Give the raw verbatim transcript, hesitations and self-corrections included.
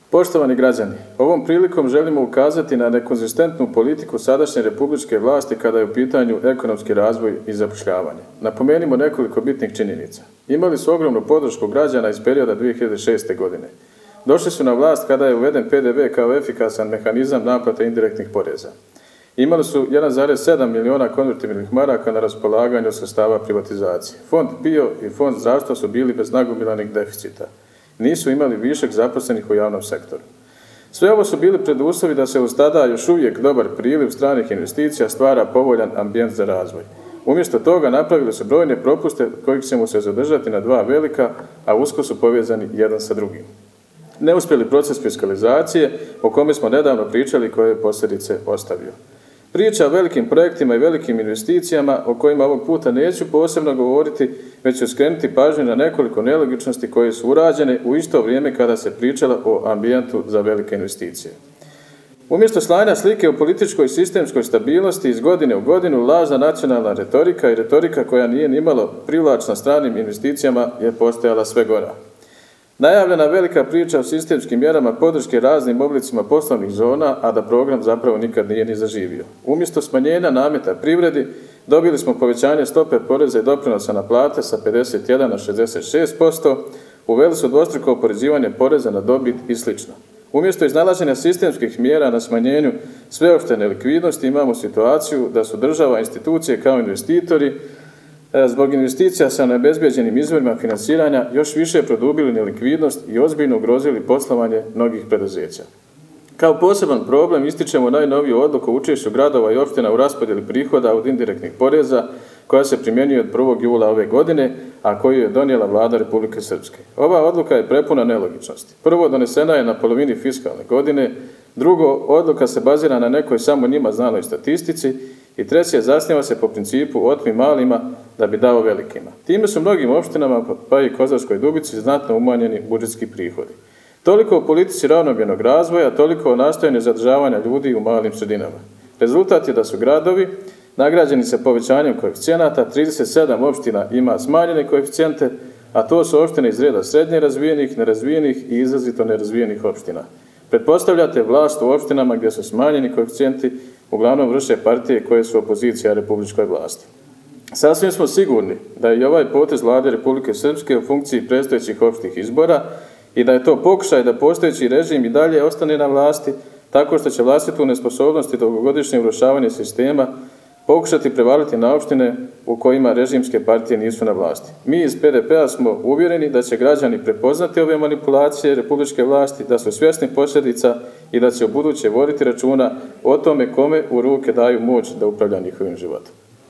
Poštovani građani, ovom prilikom želimo ukazati na nekonzistentnu politiku sadašnje republičke vlasti kada je u pitanju ekonomski razvoj i zapošljavanje. Napomenimo nekoliko bitnih činjenica. Imali su ogromnu podršku građana iz perioda dvije hiljade šeste. godine. Došli su na vlast kada je uveden P D V kao efikasan mehanizam naplate indirektnih poreza. Imali su jedan zarez sedam miliona konvertibilnih maraka na raspolaganju od sredstava privatizacije. Fond P I O i Fond zdravstva su bili bez nagomilanih deficita. Nisu imali višak zaposlenih u javnom sektoru. Sve ovo su bili preduslovi da se uz tada još uvijek dobar priliv stranih investicija stvara povoljan ambijent za razvoj. Umjesto toga napravili su brojne propuste kojih ćemo se zadržati na dva velika, a usko su povezani jedan sa drugim. Neuspjeli proces fiskalizacije, o kome smo nedavno pričali, koje je posljedice ostavio. Priča o velikim projektima i velikim investicijama, o kojima ovog puta neću posebno govoriti, već ću skrenuti pažnju na nekoliko nelogičnosti koje su urađene u isto vrijeme kada se pričalo o ambijentu za velike investicije. Umjesto slanja slike o političkoj i sistemskoj stabilnosti iz godine u godinu, lažna nacionalna retorika i retorika koja nije nimalo privlačna stranim investicijama je postajala sve gora. Najavljena velika priča o sistemskim mjerama podrške raznim oblicima poslovnih zona, a da program zapravo nikad nije ni zaživio. Umjesto smanjenja nameta privredi, dobili smo povećanje stope poreza i doprinosa na plate sa pedeset jedan na šezdeset šest posto, uveli su dvostruko oporezivanje poreza na dobit i sl. Umjesto iznalaženja sistemskih mjera na smanjenju sveopšte likvidnosti, imamo situaciju da su država i institucije kao investitori zbog investicija sa neobezbijeđenim izvorima financiranja još više produbili nelikvidnost i ozbiljno ugrozili poslovanje mnogih preduzeća. Kao poseban problem ističemo najnoviju odluku o učešću gradova i opština u raspodjeli prihoda od indirektnih poreza koja se primjenjuje od prvog jula ove godine, a koju je donijela vlada Republike Srpske. Ova odluka je prepuna nelogičnosti. Prvo, donesena je na polovini fiskalne godine, drugo, odluka se bazira na nekoj samo njima znanoj statistici i treće, zasniva se po principu otmi malima da bi dao velikima. Time su mnogim opštinama, pa i Kozarskoj Dubici, znatno umanjeni budžetski prihodi. Toliko o politici ravnomjernog razvoja, toliko o nastojanju zadržavanja ljudi u malim sredinama. Rezultat je da su gradovi nagrađeni sa povećanjem koeficijenata, trideset sedam opština ima smanjene koeficijente, a to su opštine iz reda srednje razvijenih, nerazvijenih i izrazito nerazvijenih opština. Pretpostavljate vlast u opštinama gdje su smanjeni koeficijenti, uglavnom vrše partije koje su opozicija republičkoj vlasti. Sasvim smo sigurni da je i ovaj potez vlade Republike Srpske u funkciji predstojećih opštih izbora i da je to pokušaj da postojeći režim i dalje ostane na vlasti tako što će vlastitu nesposobnost i dugogodišnje urušavanje sistema pokušati prevaliti na opštine u kojima režimske partije nisu na vlasti. Mi iz P D P-a smo uvjereni da će građani prepoznati ove manipulacije republičke vlasti, da su svjesni posljedica i da će ubuduće voditi računa o tome kome u ruke daju moć da upravlja njihovim životom.